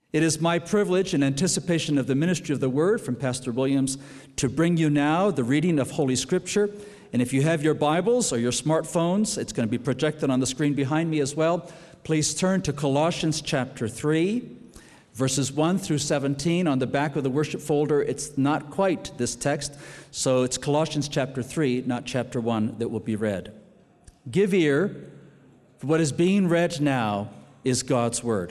It is my privilege, in anticipation of the ministry of the Word from Pastor Williams, to bring you now the reading of Holy Scripture. And if you have your Bibles or your smartphones, it's going to be projected on the screen behind me as well. Please turn to Colossians chapter 3, verses 1 through 17. On the back of the worship folder, it's not quite this text, so it's Colossians chapter 3, not chapter 1, that will be read. Give ear, for what is being read now is God's Word.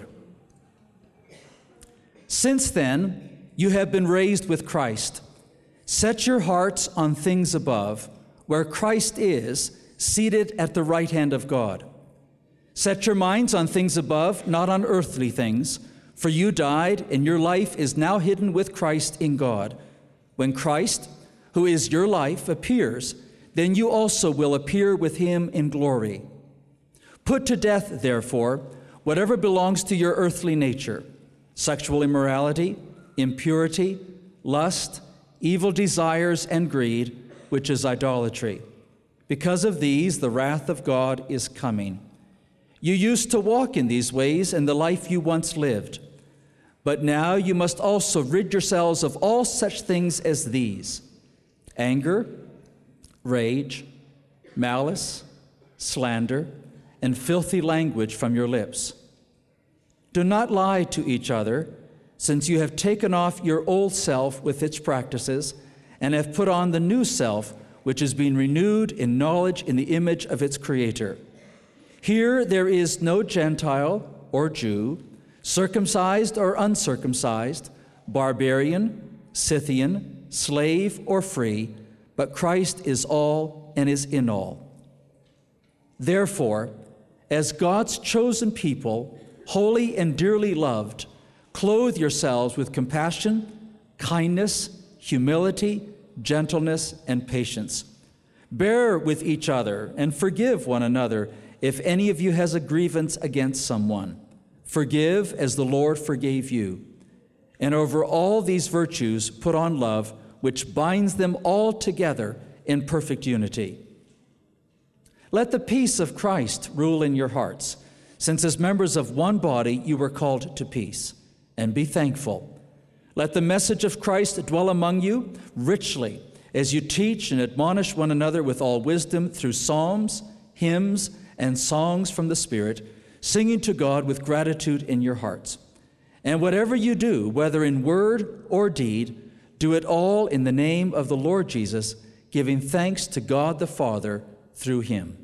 Since then, you have been raised with Christ. Set your hearts on things above, where Christ is, seated at the right hand of God. Set your minds on things above, not on earthly things, for you died, and your life is now hidden with Christ in God. When Christ, who is your life, appears, then you also will appear with him in glory. Put to death, therefore, whatever belongs to your earthly nature: sexual immorality, impurity, lust, evil desires, and greed, which is idolatry. Because of these, the wrath of God is coming. You used to walk in these ways in the life you once lived, but now you must also rid yourselves of all such things as these: anger, rage, malice, slander, and filthy language from your lips. Do not lie to each other, since you have taken off your old self with its practices and have put on the new self, which is being renewed in knowledge in the image of its Creator. Here there is no Gentile or Jew, circumcised or uncircumcised, barbarian, Scythian, slave or free, but Christ is all and is in all. Therefore, as God's chosen people, holy and dearly loved, clothe yourselves with compassion, kindness, humility, gentleness, and patience. Bear with each other and forgive one another if any of you has a grievance against someone. Forgive as the Lord forgave you. And over all these virtues put on love, which binds them all together in perfect unity. Let the peace of Christ rule in your hearts, since as members of one body you were called to peace, and be thankful. Let the message of Christ dwell among you richly as you teach and admonish one another with all wisdom through psalms, hymns, and songs from the Spirit, singing to God with gratitude in your hearts. And whatever you do, whether in word or deed, do it all in the name of the Lord Jesus, giving thanks to God the Father through him.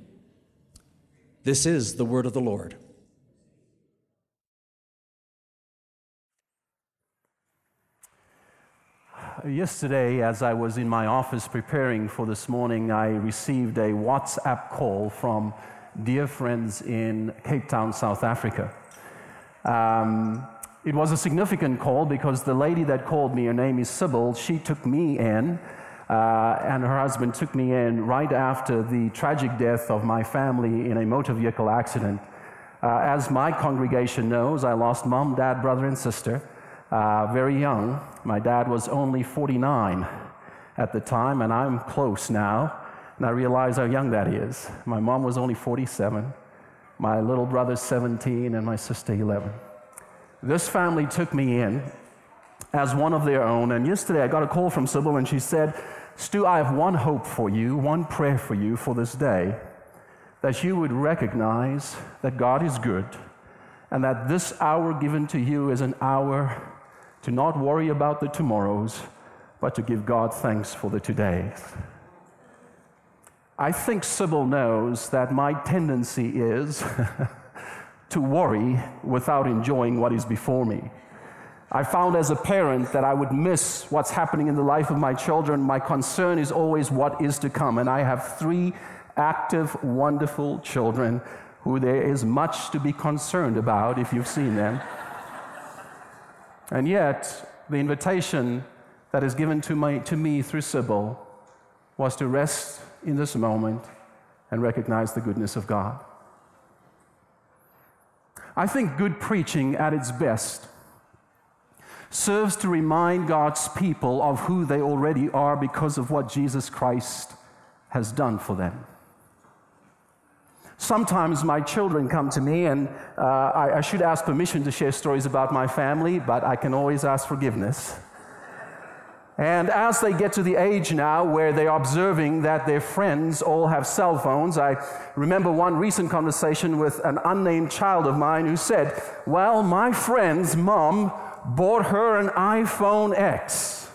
This is the word of the Lord. Yesterday, as I was in my office preparing for this morning, I received a WhatsApp call from dear friends in Cape Town, South Africa. It was a significant call because the lady that called me, her name is Sybil, she took me in, and her husband took me in right after the tragic death of my family in a motor vehicle accident. As my congregation knows, I lost mom, dad, brother, and sister very young. My dad was only 49 at the time, and I'm close now, and I realize how young that is. My mom was only 47, my little brother's 17, and my sister 11. This family took me in as one of their own, and yesterday I got a call from Sybil, and she said, "Stu, I have one hope for you, one prayer for you for this day, that you would recognize that God is good, and that this hour given to you is an hour to not worry about the tomorrows, but to give God thanks for the todays." I think Sybil knows that my tendency is to worry without enjoying what is before me. I found as a parent that I would miss what's happening in the life of my children. My concern is always what is to come, and I have 3 active, wonderful children who there is much to be concerned about if you've seen them. And yet, the invitation that is given to me through Sybil was to rest in this moment and recognize the goodness of God. I think good preaching at its best serves to remind God's people of who they already are because of what Jesus Christ has done for them. Sometimes my children come to me, and I should ask permission to share stories about my family, but I can always ask forgiveness. And as they get to the age now where they're observing that their friends all have cell phones, I remember one recent conversation with an unnamed child of mine who said, well, my friend's mom bought her an iPhone X.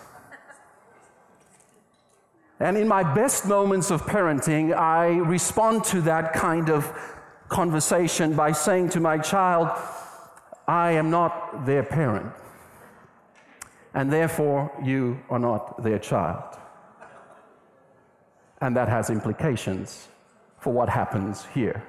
And in my best moments of parenting, I respond to that kind of conversation by saying to my child, I am not their parent, and therefore you are not their child. And that has implications for what happens here.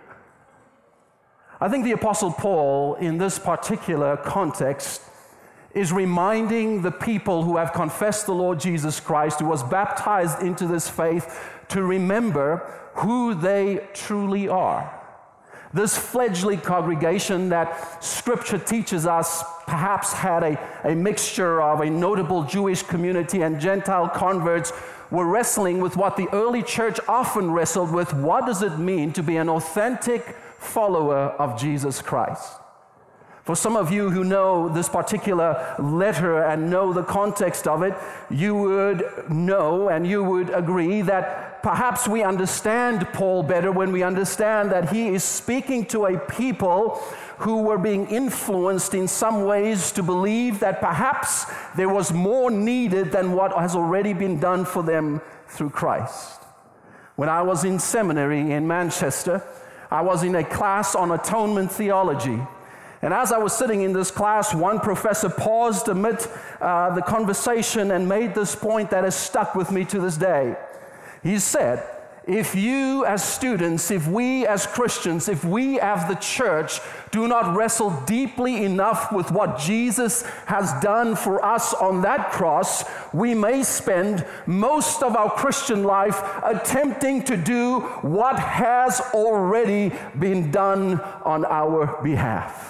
I think the Apostle Paul, in this particular context, is reminding the people who have confessed the Lord Jesus Christ, who was baptized into this faith, to remember who they truly are. This fledgling congregation that Scripture teaches us perhaps had a mixture of a notable Jewish community and Gentile converts, were wrestling with what the early church often wrestled with. What does it mean to be an authentic follower of Jesus Christ? For some of you who know this particular letter and know the context of it, you would know and you would agree that perhaps we understand Paul better when we understand that he is speaking to a people who were being influenced in some ways to believe that perhaps there was more needed than what has already been done for them through Christ. When I was in seminary in Manchester, I was in a class on atonement theology. And as I was sitting in this class, one professor paused amid the conversation and made this point that has stuck with me to this day. He said, if you as students, if we as Christians, if we as the church do not wrestle deeply enough with what Jesus has done for us on that cross, we may spend most of our Christian life attempting to do what has already been done on our behalf.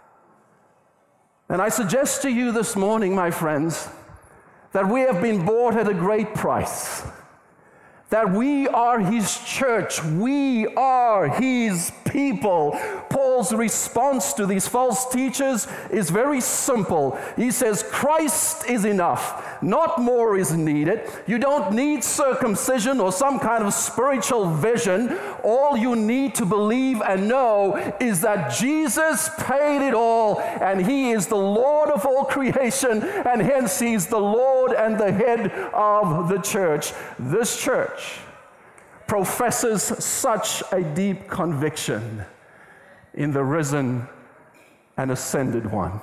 And I suggest to you this morning, my friends, that we have been bought at a great price, that we are His church, we are His people. Paul's response to these false teachers is very simple. He says, Christ is enough, not more is needed. You don't need circumcision or some kind of spiritual vision. All you need to believe and know is that Jesus paid it all, and He is the Lord of all creation, and hence He's the Lord and the head of the church. This church professes such a deep conviction in the risen and ascended one.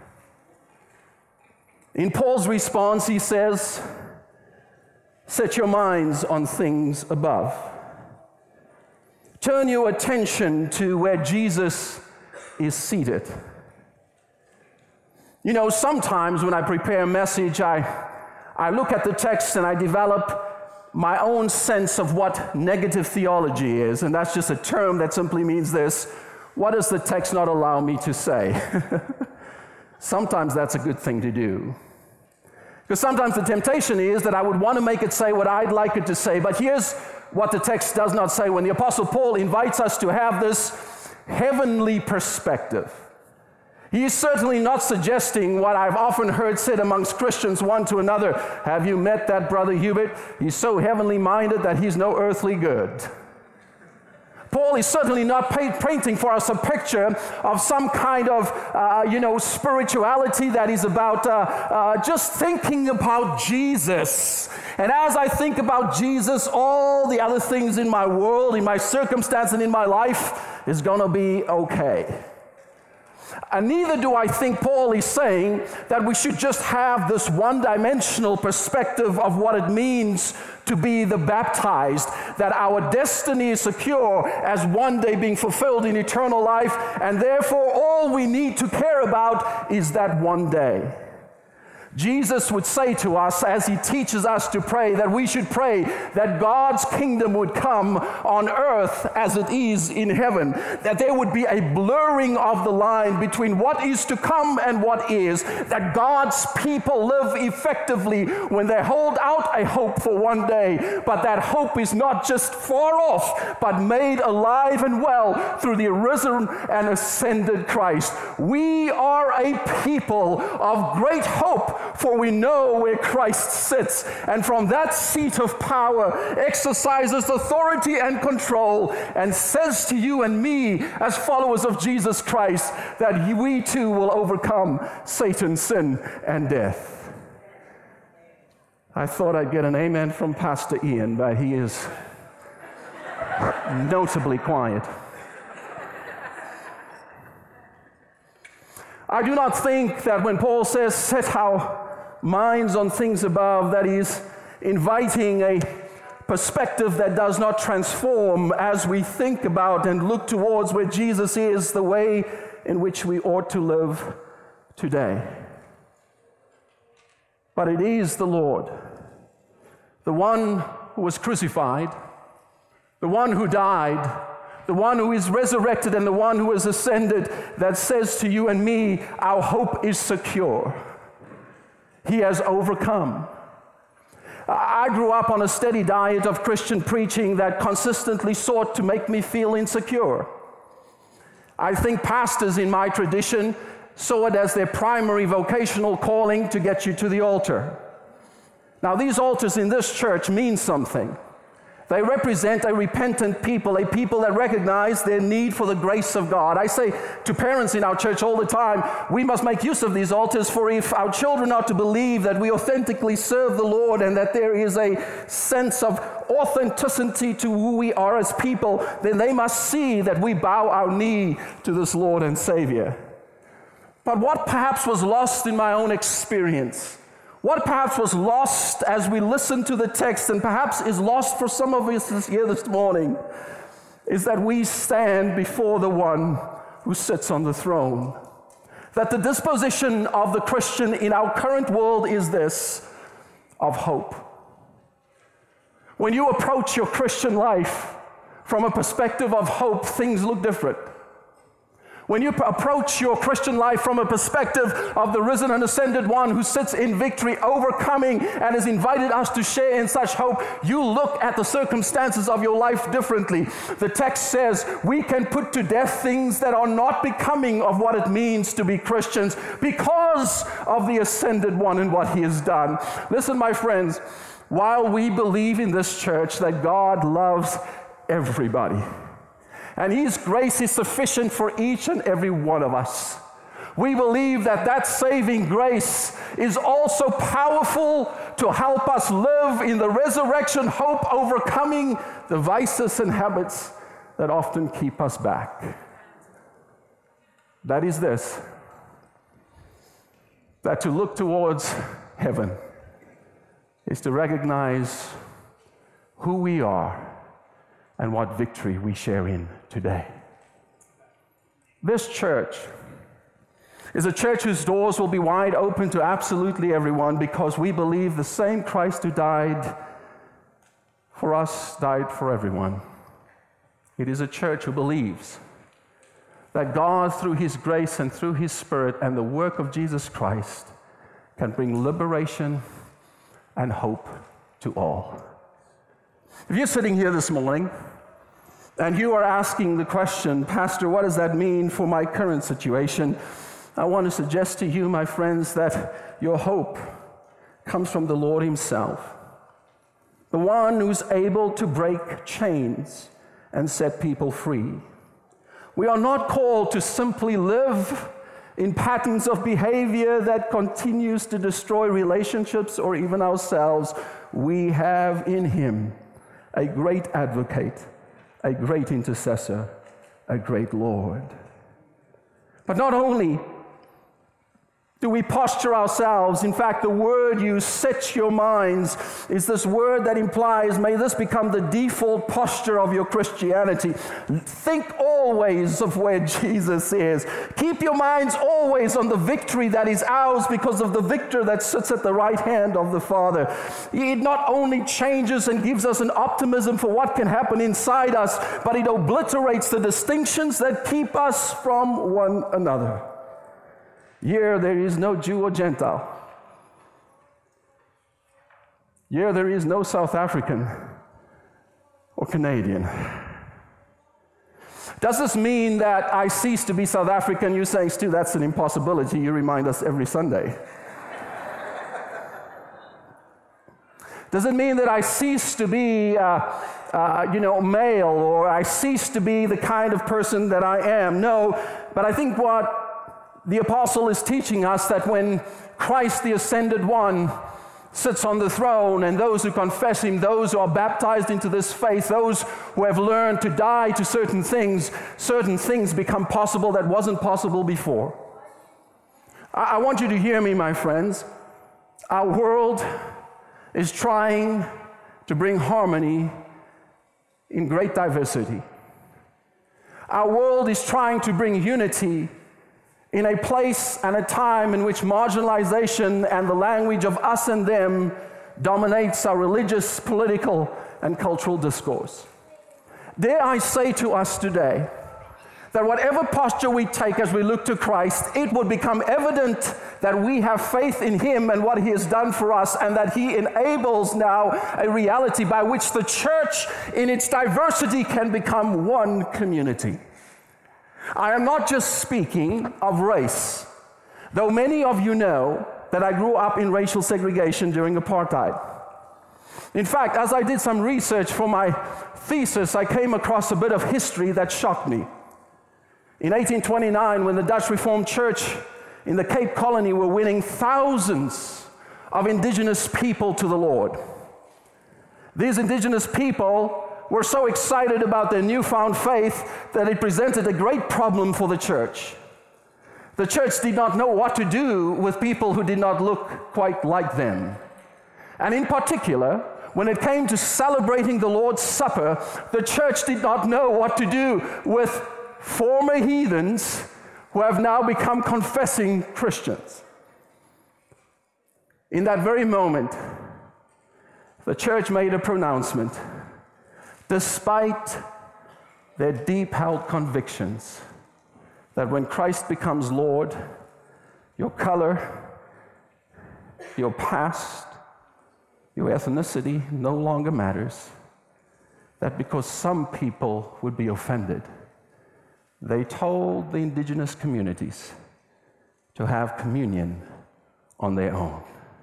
In Paul's response, he says, set your minds on things above. Turn your attention to where Jesus is seated. You know, sometimes when I prepare a message, I look at the text and I develop my own sense of what negative theology is, and that's just a term that simply means this: what does the text not allow me to say? Sometimes that's a good thing to do. Because sometimes the temptation is that I would want to make it say what I'd like it to say, but here's what the text does not say. When the Apostle Paul invites us to have this heavenly perspective, he is certainly not suggesting what I've often heard said amongst Christians one to another. Have you met that brother Hubert? He's so heavenly minded that he's no earthly good. Paul is certainly not painting for us a picture of some kind of, spirituality that is about just thinking about Jesus. And as I think about Jesus, all the other things in my world, in my circumstance, and in my life is going to be okay. And neither do I think Paul is saying that we should just have this one-dimensional perspective of what it means to be the baptized, that our destiny is secure as one day being fulfilled in eternal life, and therefore all we need to care about is that one day. Jesus would say to us as he teaches us to pray that we should pray that God's kingdom would come on earth as it is in heaven, that there would be a blurring of the line between what is to come and what is, that God's people live effectively when they hold out a hope for one day, but that hope is not just far off, but made alive and well through the risen and ascended Christ. We are a people of great hope, for we know where Christ sits, and from that seat of power exercises authority and control, and says to you and me as followers of Jesus Christ that we too will overcome Satan, sin, and death. I thought I'd get an amen from Pastor Ian, but he is notably quiet. I do not think that when Paul says, set our minds on things above, that he's inviting a perspective that does not transform as we think about and look towards where Jesus is, the way in which we ought to live today. But it is the Lord, the one who was crucified, the one who died, the one who is resurrected, and the one who is ascended, that says to you and me, our hope is secure. He has overcome. I grew up on a steady diet of Christian preaching that consistently sought to make me feel insecure. I think pastors in my tradition saw it as their primary vocational calling to get you to the altar. Now, these altars in this church mean something. They represent a repentant people, a people that recognize their need for the grace of God. I say to parents in our church all the time, we must make use of these altars, for if our children are to believe that we authentically serve the Lord and that there is a sense of authenticity to who we are as people, then they must see that we bow our knee to this Lord and Savior. But what perhaps was lost in my own experience, what perhaps was lost as we listen to the text, and perhaps is lost for some of us here this morning, is that we stand before the one who sits on the throne. That the disposition of the Christian in our current world is this, of hope. When you approach your Christian life from a perspective of hope, things look different. When you approach your Christian life from a perspective of the risen and ascended one who sits in victory, overcoming, and has invited us to share in such hope, you look at the circumstances of your life differently. The text says we can put to death things that are not becoming of what it means to be Christians because of the ascended one and what he has done. Listen, my friends, while we believe in this church that God loves everybody, and his grace is sufficient for each and every one of us, we believe that that saving grace is also powerful to help us live in the resurrection hope, overcoming the vices and habits that often keep us back. That is this, that to look towards heaven is to recognize who we are and what victory we share in today. This church is a church whose doors will be wide open to absolutely everyone, because we believe the same Christ who died for us died for everyone. It is a church who believes that God, through his grace and through his Spirit and the work of Jesus Christ, can bring liberation and hope to all. If you're sitting here this morning and you are asking the question, Pastor, what does that mean for my current situation? I want to suggest to you, my friends, that your hope comes from the Lord himself, the one who's able to break chains and set people free. We are not called to simply live in patterns of behavior that continues to destroy relationships or even ourselves. We have in him a great advocate, a great intercessor, a great Lord. But not only Do we posture ourselves? In fact, the word you set your minds is this word that implies, may this become the default posture of your Christianity. Think always of where Jesus is. Keep your minds always on the victory that is ours because of the victor that sits at the right hand of the Father. It not only changes and gives us an optimism for what can happen inside us, but it obliterates the distinctions that keep us from one another. Here there is no Jew or Gentile. Here there is no South African or Canadian. Does this mean that I cease to be South African? You're saying, Stu, that's an impossibility. You remind us every Sunday. Does it mean that I cease to be male, or I cease to be the kind of person that I am? No, but I think what the apostle is teaching us, that when Christ the Ascended One sits on the throne, and those who confess Him, those who are baptized into this faith, those who have learned to die to certain things become possible that wasn't possible before. I want you to hear me, my friends. Our world is trying to bring harmony in great diversity. Our world is trying to bring unity in a place and a time in which marginalization and the language of us and them dominates our religious, political, and cultural discourse. Dare I say to us today that whatever posture we take as we look to Christ, it will become evident that we have faith in Him and what He has done for us, and that He enables now a reality by which the church in its diversity can become one community. I am not just speaking of race, though many of you know that I grew up in racial segregation during apartheid. In fact, as I did some research for my thesis, I came across a bit of history that shocked me. In 1829, when the Dutch Reformed Church in the Cape Colony were winning thousands of indigenous people to the Lord, these indigenous people were so excited about their newfound faith that it presented a great problem for the church. The church did not know what to do with people who did not look quite like them. And in particular, when it came to celebrating the Lord's Supper, the church did not know what to do with former heathens who have now become confessing Christians. In that very moment, the church made a pronouncement. Despite their deep-held convictions that when Christ becomes Lord, your color, your past, your ethnicity no longer matters, that because some people would be offended, they told the indigenous communities to have communion on their own.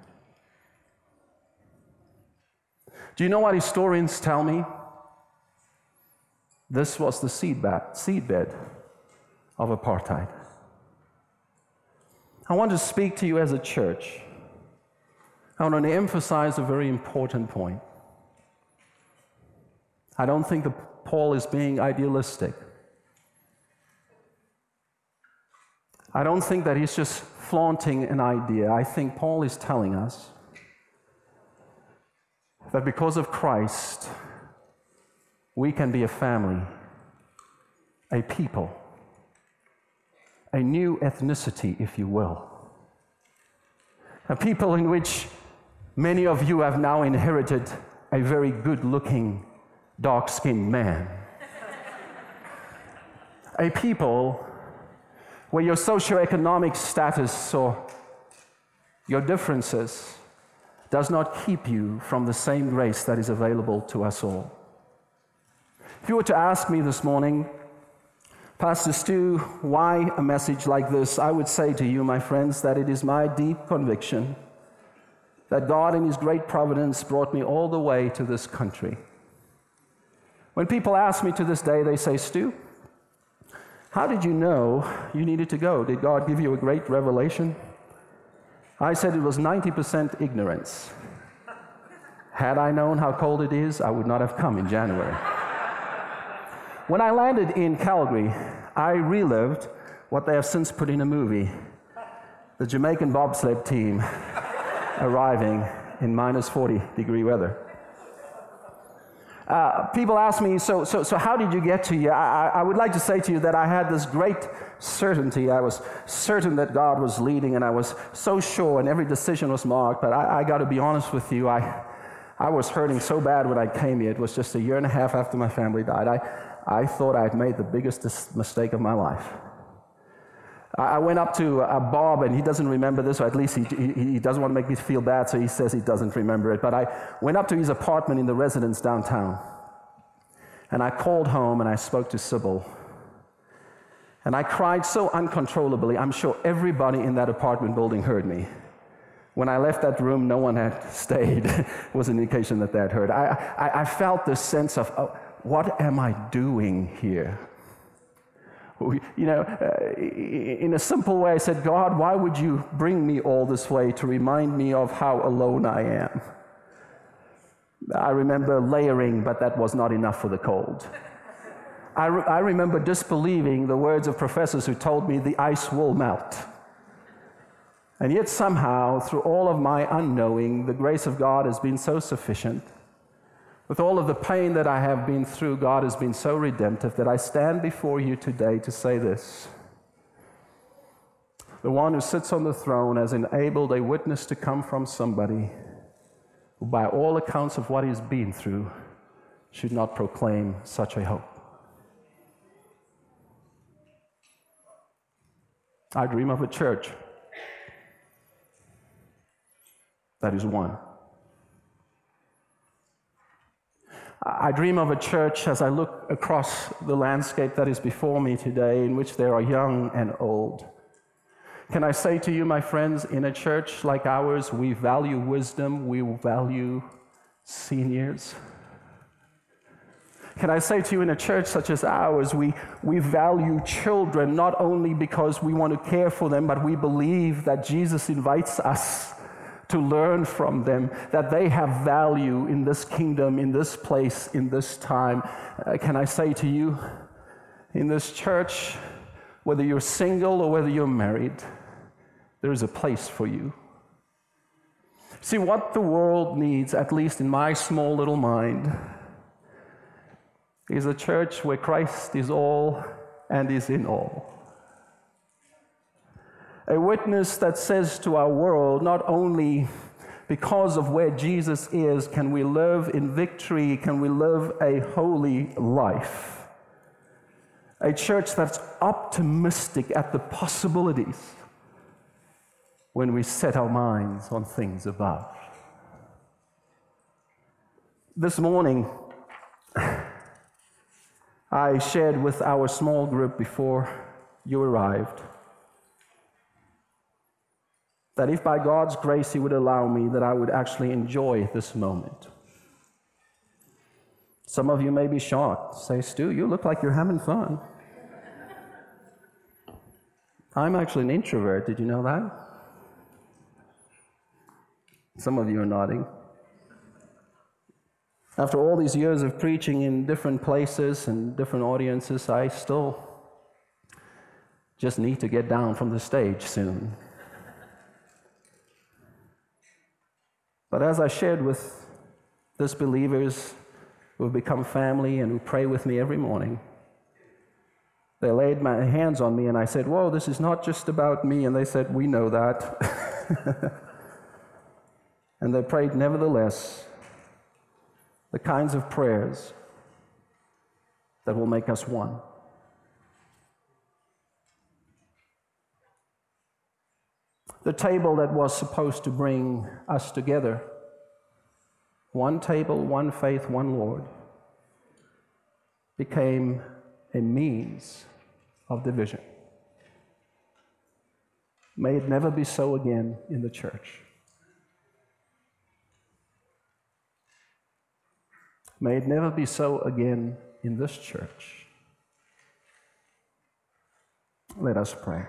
Do you know what historians tell me? This was the seedbed of apartheid. I want to speak to you as a church. I want to emphasize a very important point. I don't think that Paul is being idealistic. I don't think that he's just flaunting an idea. I think Paul is telling us that because of Christ, we can be a family, a people, a new ethnicity, if you will. A people in which many of you have now inherited a very good-looking, dark-skinned man. A people where your socioeconomic status or your differences does not keep you from the same grace that is available to us all. If you were to ask me this morning, Pastor Stu, why a message like this, I would say to you, my friends, that it is my deep conviction that God in His great providence brought me all the way to this country. When people ask me to this day, they say, Stu, how did you know you needed to go? Did God give you a great revelation? I said it was 90% ignorance. Had I known how cold it is, I would not have come in January. When I landed in Calgary, I relived what they have since put in a movie. the Jamaican bobsled team arriving in minus 40-degree weather. People ask me, so how did you get to here? I would like to say to you that I had this great certainty. I was certain that God was leading, and I was so sure, and every decision was marked. But I got to be honest with you, I was hurting so bad when I came here. It was just a year and a half after my family died. I thought I'd made the biggest mistake of my life. I went up to Bob, and he doesn't remember this, or at least he doesn't want to make me feel bad, so he says he doesn't remember it. But I went up to his apartment in the residence downtown, and I called home, and I spoke to Sybil. And I cried so uncontrollably, I'm sure everybody in that apartment building heard me. When I left that room, no one had stayed. It was an indication that they had heard. I felt this sense of, oh, what am I doing here? You know, in a simple way, I said, God, why would you bring me all this way to remind me of how alone I am? I remember layering, but that was not enough for the cold. I remember disbelieving the words of professors who told me the ice will melt. And yet somehow, through all of my unknowing, the grace of God has been so sufficient. With all of the pain that I have been through, God has been so redemptive that I stand before you today to say this. The one who sits on the throne has enabled a witness to come from somebody who, by all accounts of what he's been through, should not proclaim such a hope. I dream of a church that is one. I dream of a church as I look across the landscape that is before me today, in which there are young and old. Can I say to you, my friends, in a church like ours, we value wisdom, we value seniors. Can I say to you, in a church such as ours, we value children, not only because we want to care for them, but we believe that Jesus invites us to learn from them, that they have value in this kingdom, in this place, in this time. Can I say to you, in this church, whether you're single or whether you're married, there is a place for you. See, what the world needs, at least in my small little mind, is a church where Christ is all and is in all. A witness that says to our world, not only because of where Jesus is, can we live in victory, can we live a holy life. A church that's optimistic at the possibilities when we set our minds on things above. This morning, I shared with our small group before you arrived that if by God's grace He would allow me, that I would actually enjoy this moment. Some of you may be shocked. Say, Stu, you look like you're having fun. I'm actually an introvert. Did you know that? Some of you are nodding. After all these years of preaching in different places and different audiences, I still just need to get down from the stage soon. But as I shared with these believers who have become family and who pray with me every morning, they laid my hands on me and I said, whoa, this is not just about me. And they said, we know that. And they prayed nevertheless the kinds of prayers that will make us one. The table that was supposed to bring us together, one table, one faith, one Lord, became a means of division. May it never be so again in the church. May it never be so again in this church. Let us pray.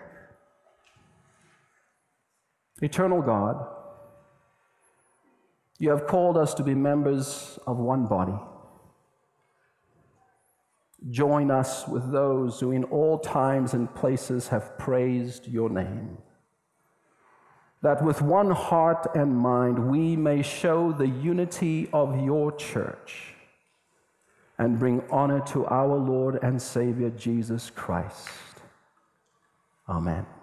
Eternal God, you have called us to be members of one body. Join us with those who in all times and places have praised your name. that with one heart and mind we may show the unity of your church and bring honor to our Lord and Savior Jesus Christ. Amen.